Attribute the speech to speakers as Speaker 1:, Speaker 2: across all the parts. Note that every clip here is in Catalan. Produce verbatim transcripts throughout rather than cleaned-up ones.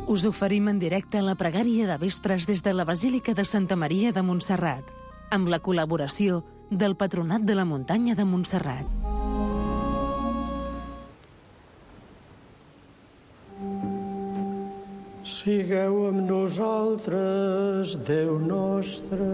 Speaker 1: Us oferim en directe la pregària de vespres des de la Basílica de Santa Maria de Montserrat, amb la col·laboració del Patronat de la Muntanya de Montserrat.
Speaker 2: Sigueu amb nosaltres, Déu nostre.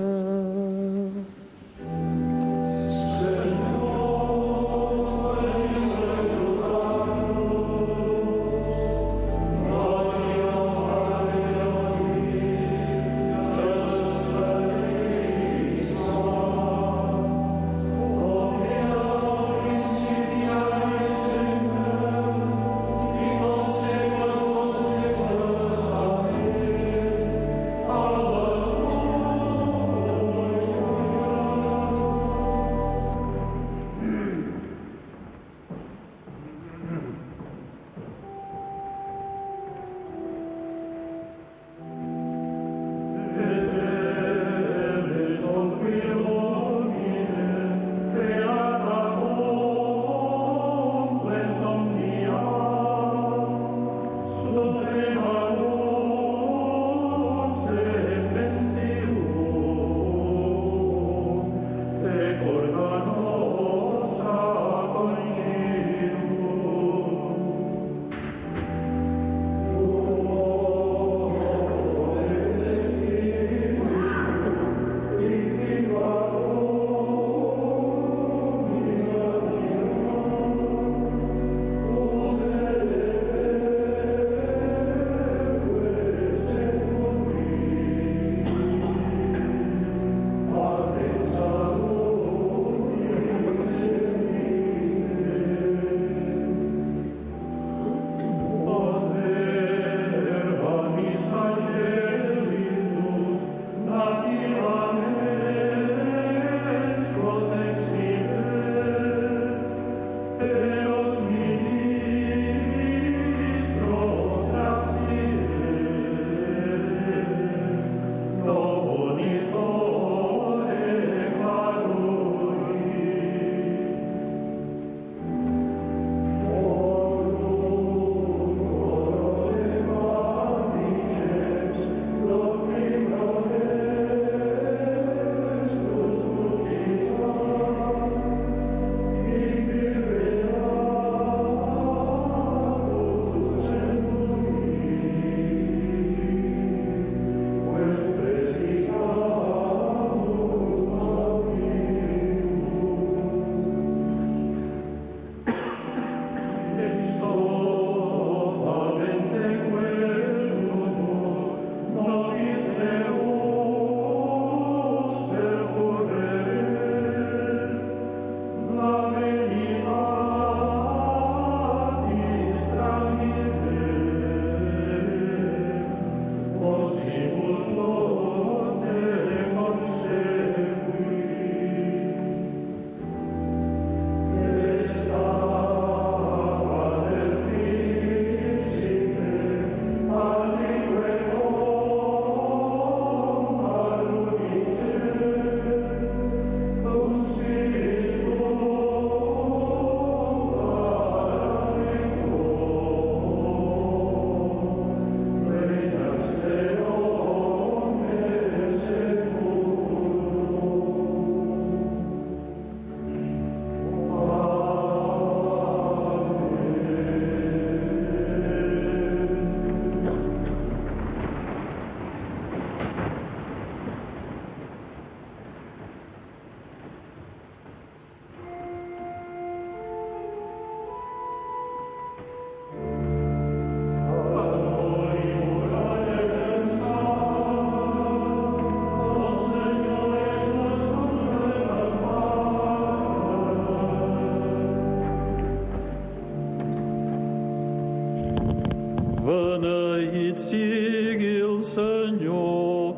Speaker 3: Beneït sigui el Senyor,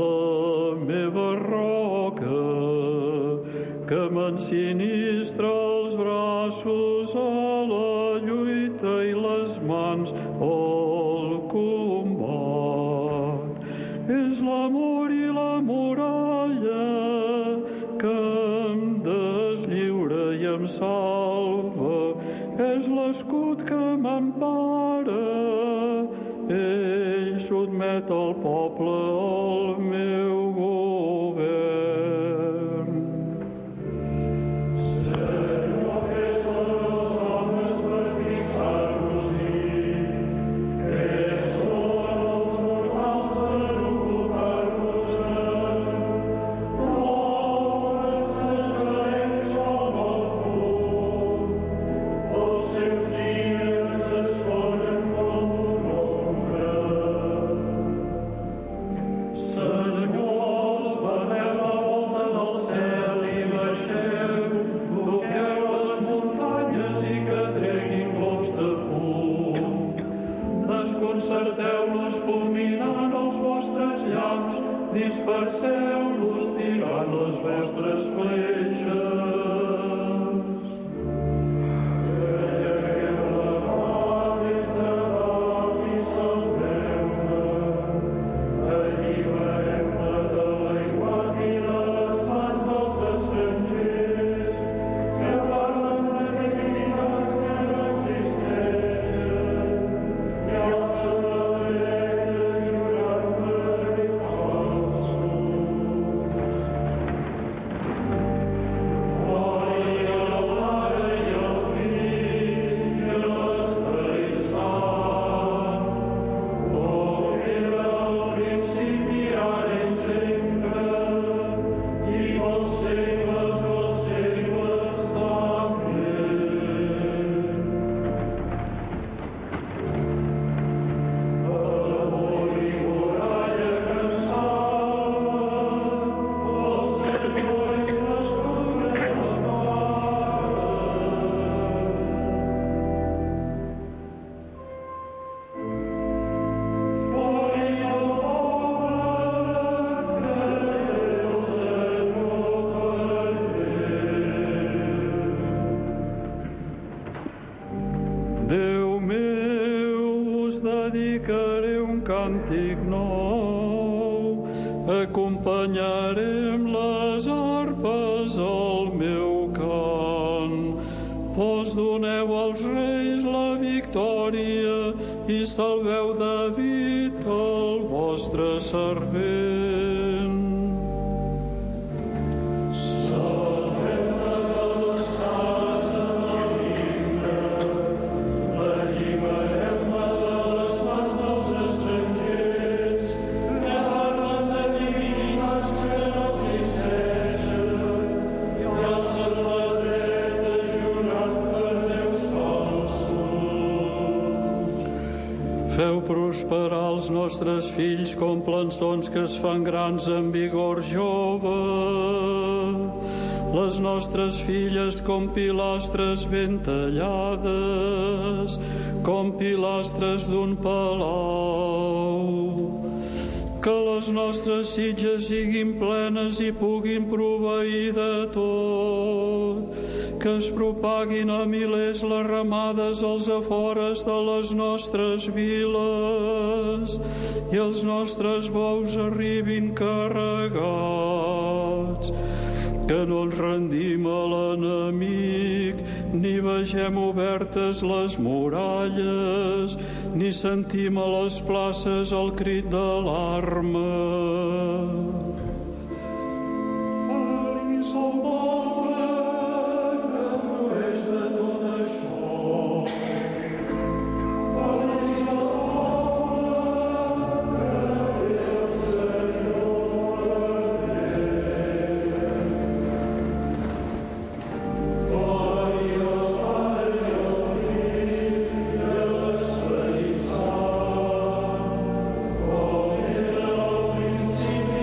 Speaker 3: la meva roca, que m'ensinistra els braços a la lluita i les mans al combat. És l'amor i la muralla que em deslliura i em salva, és l'escut que m'empara ell sotmet el poble al meu govern. Senyor, que són els homes per fixar-nos-hi, que són els mortals per ocupar-nos-en. L'hores s'esvaeix com el fum, els seus dies es foren com una ombra. Senyors, veneu la volta del cel i baixeu, toqueu les muntanyes i que treguin globs de fum. Desconcerteu-los fulminant els vostres llamps, disperseu-los tirant les vostres fletxes. Allargueu la mà des de dalt i salveu-me. Alliberem-me de l'aiguat i de les mans dels estrangers que parlen de divinitats que no existeixen i alcen la dreta jurant per Déus falsos. Glòria al Pare i al Fill i a l'Esperit Sant, com era al principi, ara i sempre, i pels segles dels segles. Amén. Amor i muralla que ens salva, el Senyor és l'escut que l'amaga. Foris el poble, que el Senyor per Déu meu, us dedicaré un càntic nou, acompanyaré amb les arpes el meu cant. Vos doneu als reis la victòria i salveu David, el vostre servent. Salveu-me de les cases malignes, allibereu-me de les mans dels estrangers que parlen de divinitats que no existeixen i alcen la dreta jurant per Déus falsos. Feu prosperar els nostres fills com plançons que es fan grans en vigor jove. Les nostres filles com pilastres ben tallades, com pilastres d'un palau. Que les nostres sitges siguin plenes i puguin proveir de tot. Que es propaguin a milers les ramades als afores de les nostres viles i els nostres bous arribin carregats. Que no ens rendim a l'enemic, ni vegem obertes les muralles, ni sentim a les places el crit d'alarma. Feliç el poble que frueix de tot això. Feliç el poble que el Senyor Glòria al Pare i al Fill i a l'Esperit Sant, com era al principi,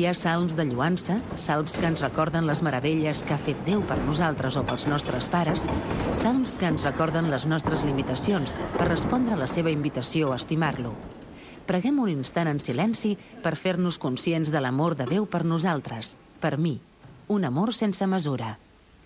Speaker 1: Hi ha salms de lloança, salms que ens recorden les meravelles que ha fet Déu per nosaltres o pels nostres pares, salms que ens recorden les nostres limitacions per respondre a la seva invitació a estimar-lo. Preguem un instant en silenci per fer-nos conscients de l'amor de Déu per nosaltres, per mi, un amor sense mesura.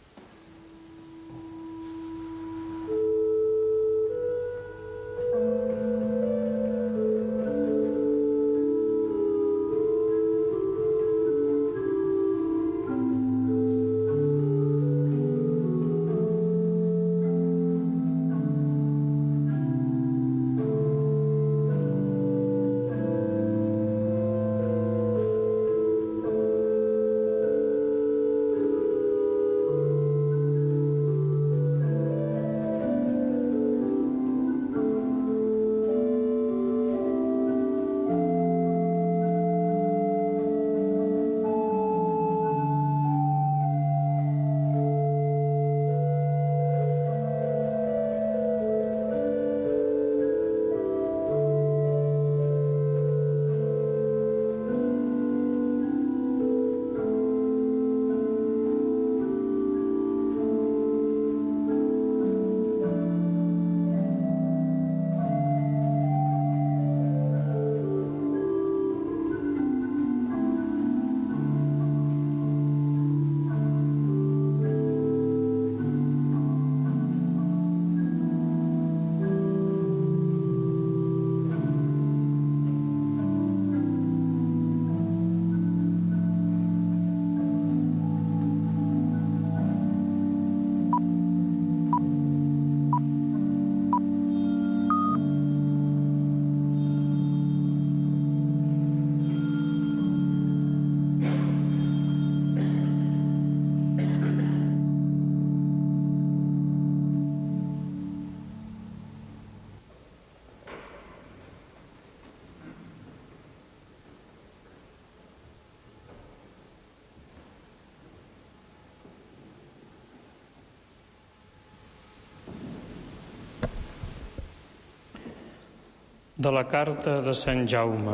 Speaker 3: De la carta de Sant Jaume.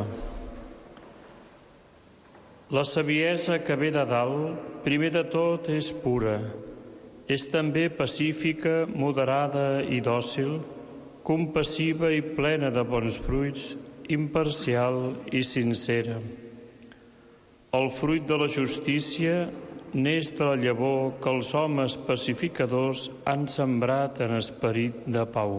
Speaker 3: La saviesa que ve de dalt, primer de tot, és pura. És també pacífica, moderada i dòcil, compassiva i plena de bons fruits, imparcial i sincera. El fruit de la justícia neix de la llavor que els homes pacificadors han sembrat en esperit de pau.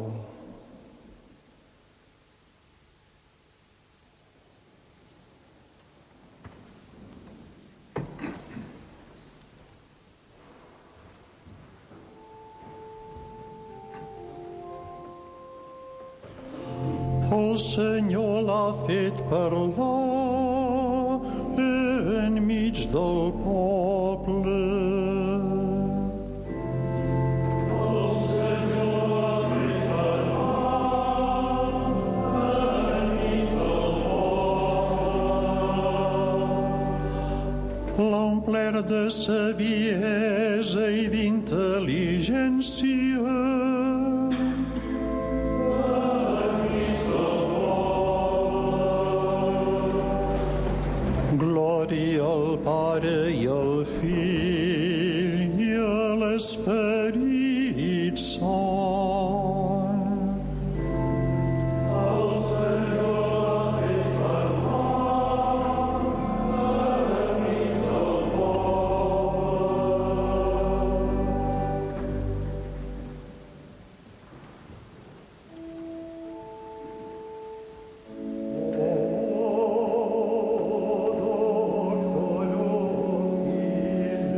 Speaker 2: El Senyor l'ha fet parlar enmig del poble. El Senyor l'ha fet parlar enmig del poble. L'ha omplert de saviesa i d'intel·ligència. Glòria al Pare i al Fill i a l'Esperit Sant. El Senyor l'ha fet parlar enmig del poble.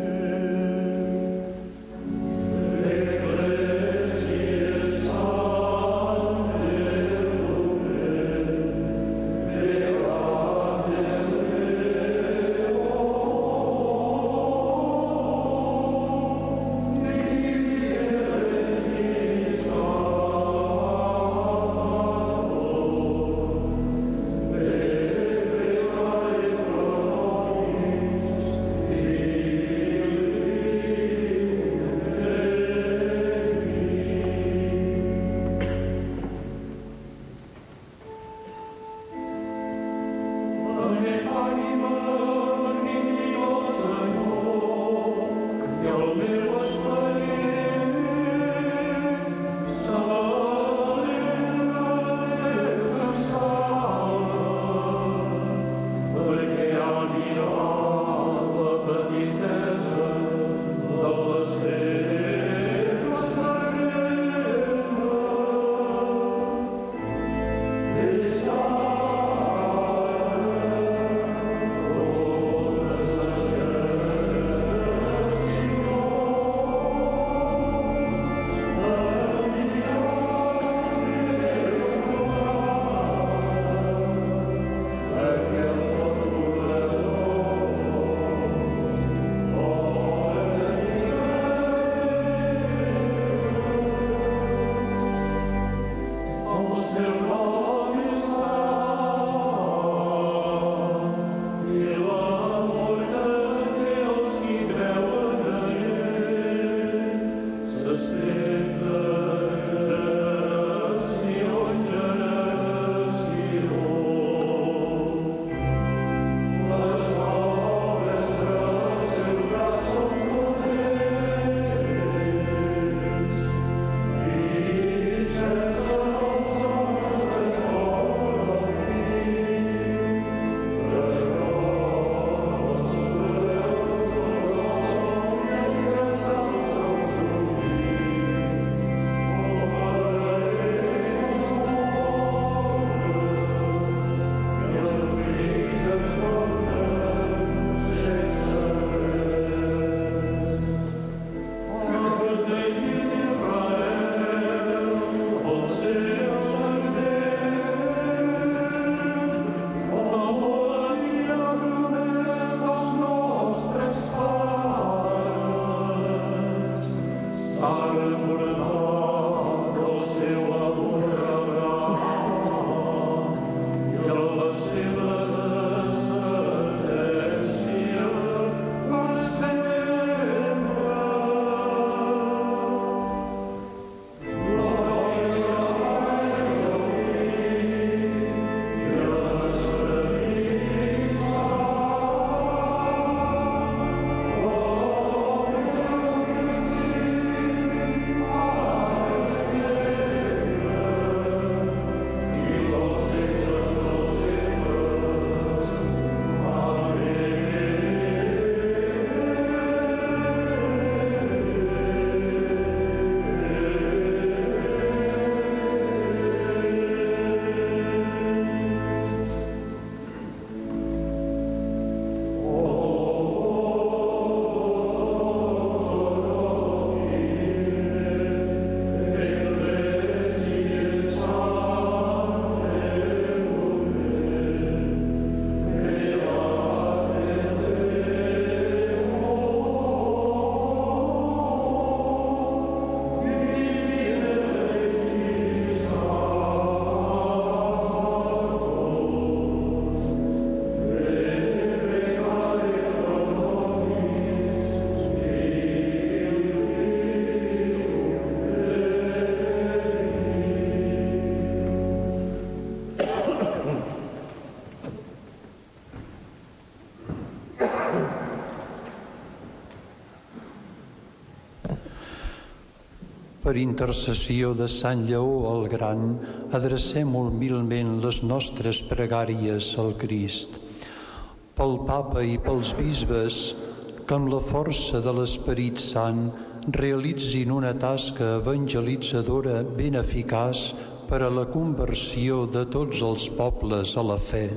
Speaker 2: Per intercessió de Sant Lleó el Gran, adrecem humilment les nostres pregàries al Crist. Pel Papa i pels bisbes, que amb la força de l'Esperit Sant realitzin una tasca evangelitzadora ben eficaç per a la conversió de tots els pobles a la fe.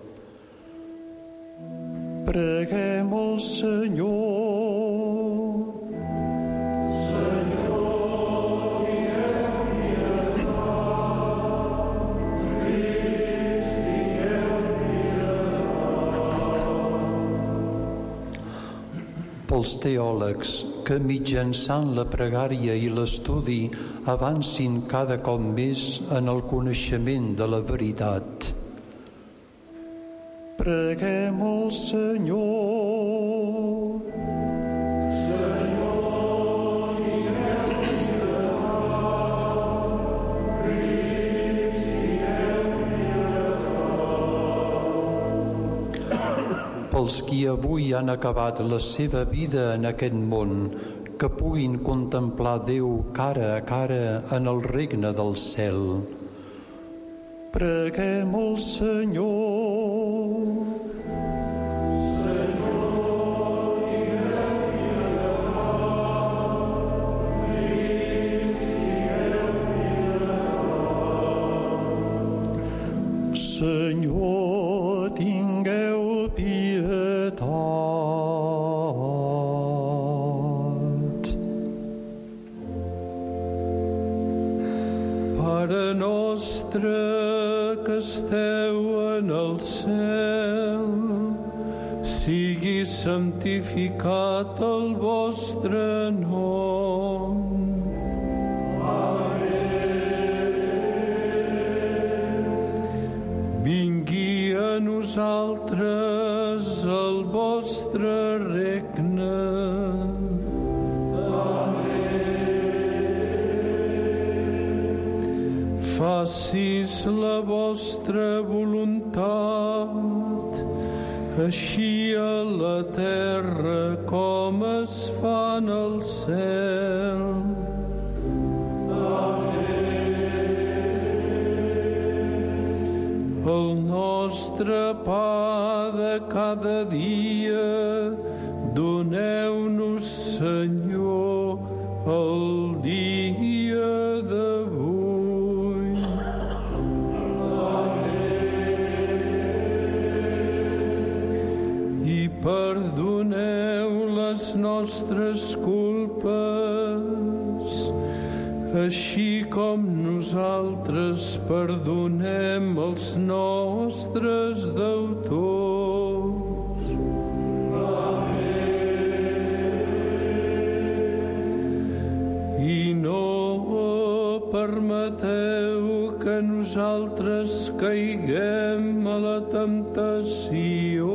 Speaker 3: Preguem al Senyor.
Speaker 2: Pels teòlegs que mitjançant la pregària i l'estudi avancin cada cop més en el coneixement de la veritat.
Speaker 3: Preguem al Senyor. Senyor,
Speaker 2: pels qui avui han acabat la seva vida en aquest món, que puguin contemplar Déu cara a cara en el regne del cel.
Speaker 3: Preguem al Senyor. Senyor, tingueu pietat. Pare nostre que esteu en el cel, sigui santificat el vostre nom. Vingui a nosaltres el vostre regne. Facis la vostra voluntat, així a la terra com es fa en el cel. El nostre pa de cada dia, doneu-nos, Senyor, el dia d'avui. I perdoneu les nostres culpes, així com nosaltres perdonem els nostres deutors. I no permeteu que nosaltres caiguem a la temptació.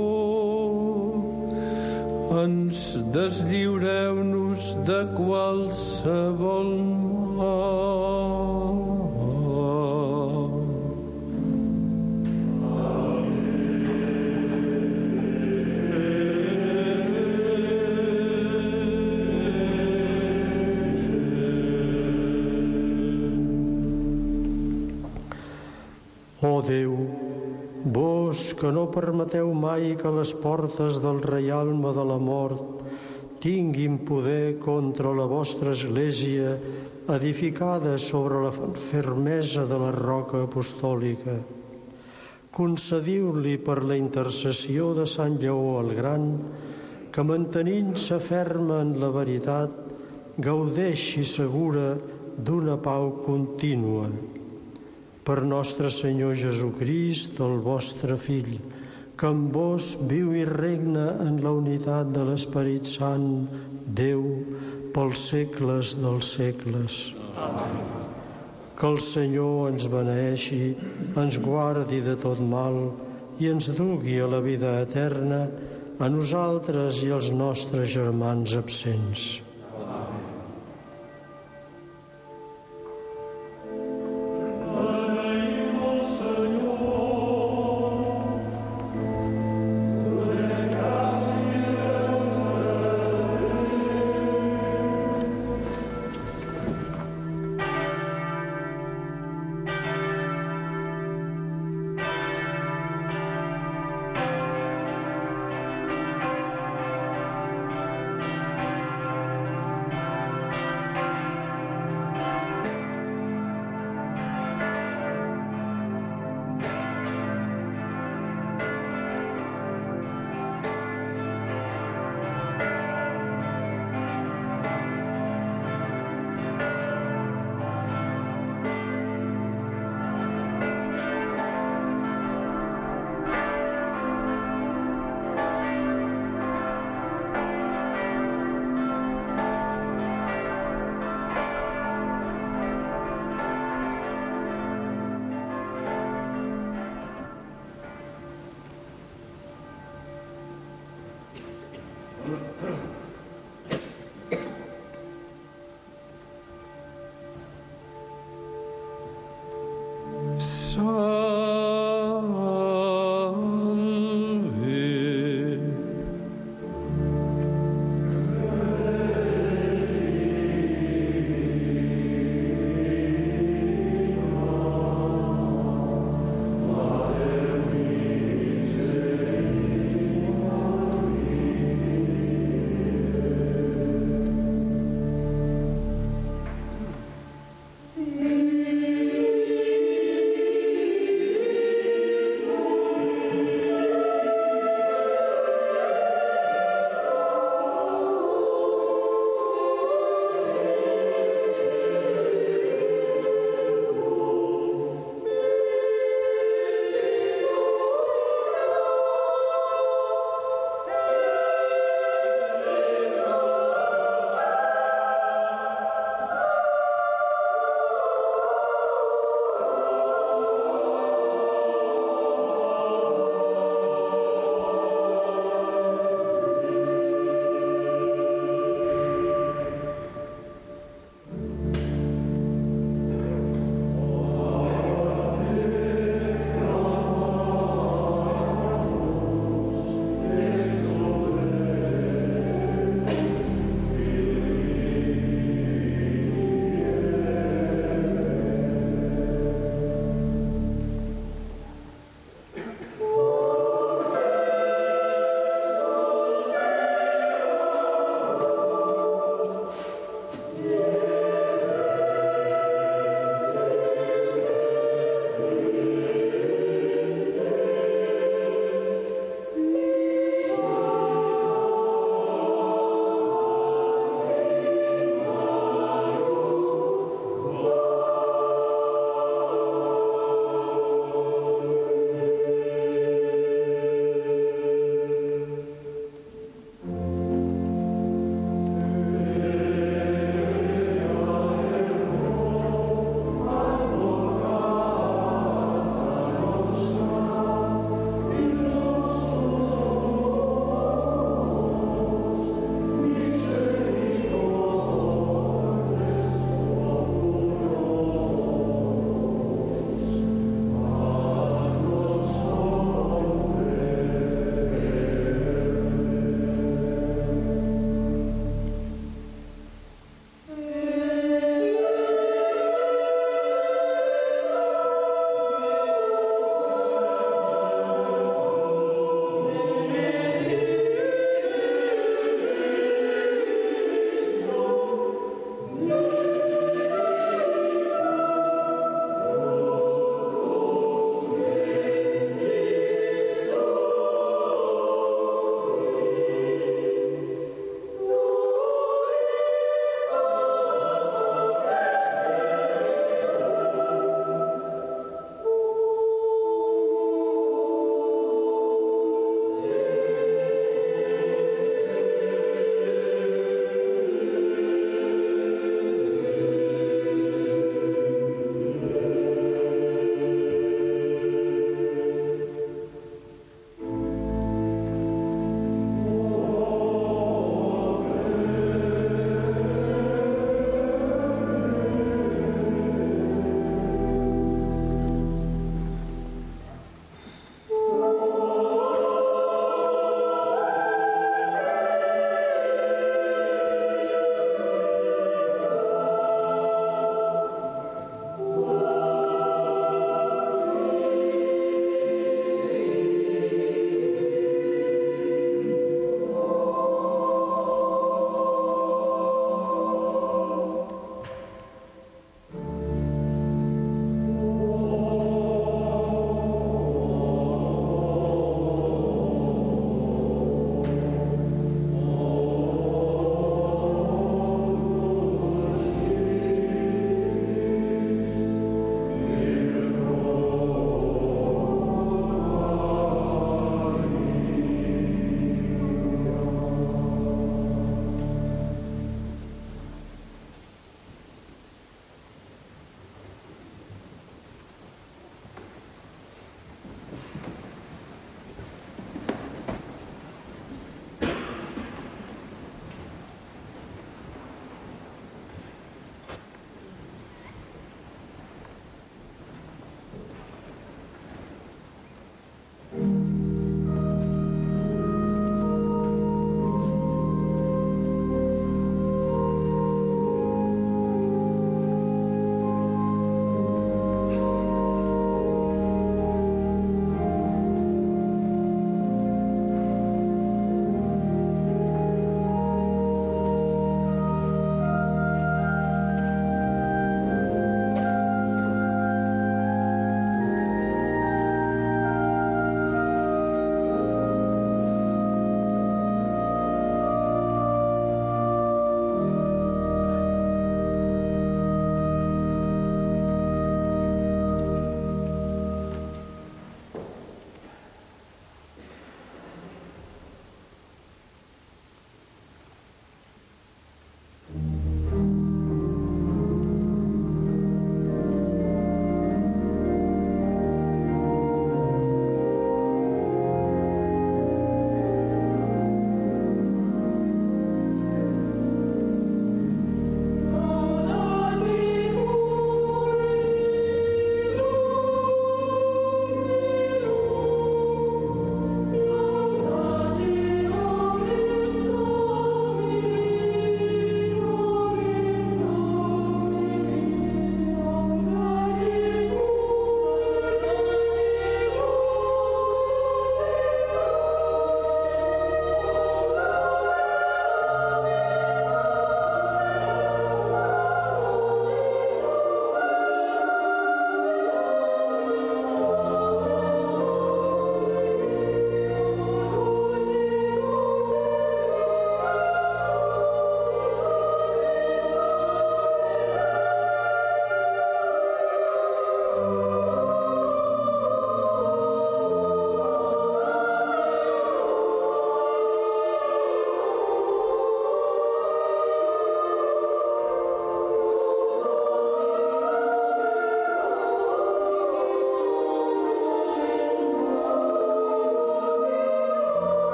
Speaker 3: Ens deslliureu-nos de qualsevol mal.
Speaker 4: Ó Déu, vós que no permeteu mai que les portes del reialme de la mort tinguin poder contra la vostra Església edificada sobre la fermesa de la roca apostòlica, concediu-li per la intercessió de Sant Lleó el Gran que, mantenint-se ferma en la veritat, gaudeixi segura d'una pau contínua. Per nostre Senyor Jesucrist, el vostre Fill, que amb vos viu i regna en la unitat de l'Esperit Sant, Déu, pels segles dels segles. Amén. Que el Senyor ens beneeixi, ens guardi de tot mal i ens dugui a la vida eterna, a nosaltres i als nostres germans absents.
Speaker 5: Salve.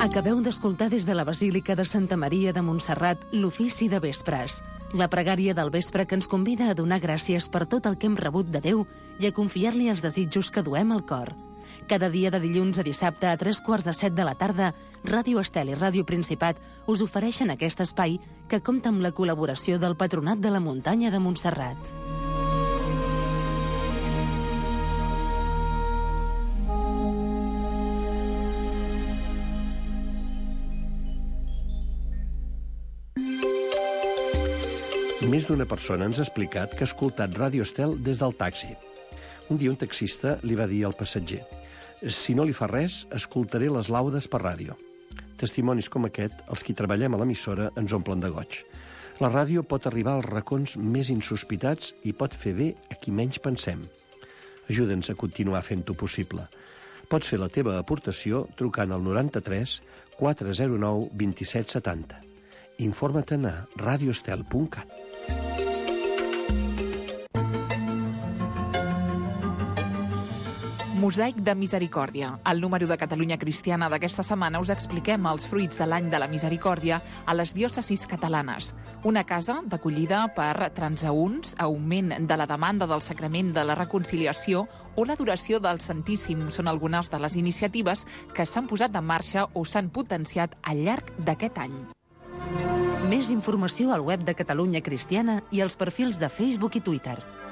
Speaker 1: Acabeu d'escoltar des de la Basílica de Santa Maria de Montserrat l'ofici de vespres, la pregària del vespre que ens convida a donar gràcies per tot el que hem rebut de Déu i a confiar-li els desitjos que duem al cor. Cada dia de dilluns a dissabte a tres quarts de set de la tarda, Ràdio Estel i Ràdio Principat us ofereixen aquest espai que compta amb la col·laboració del Patronat de la Muntanya de Montserrat.
Speaker 5: Més d'una persona ens ha explicat que ha escoltat Ràdio Estel des del taxi. Un dia un taxista li va dir al passatger: si no li fa res, escoltaré les laudes per ràdio. Testimonis com aquest, els qui treballem a l'emissora, ens omplen de goig. La ràdio pot arribar als racons més insospitats i pot fer bé a qui menys pensem. Ajuda'ns a continuar fent-ho possible. Pots fer la teva aportació trucant al noranta-tres quatre zero nou vint set setanta. Informa-te'n a radioestel punt cat.
Speaker 6: Mosaic de Misericòrdia. Al número de Catalunya Cristiana d'aquesta setmana us expliquem els fruits de l'any de la misericòrdia a les diòcesis catalanes. Una casa d'acollida per transeünts, augment de la demanda del sacrament de la reconciliació o l'adoració del Santíssim són algunes de les iniciatives que s'han posat en marxa o s'han potenciat al llarg d'aquest any.
Speaker 1: Més informació al web de Catalunya Cristiana i als perfils de Facebook i Twitter.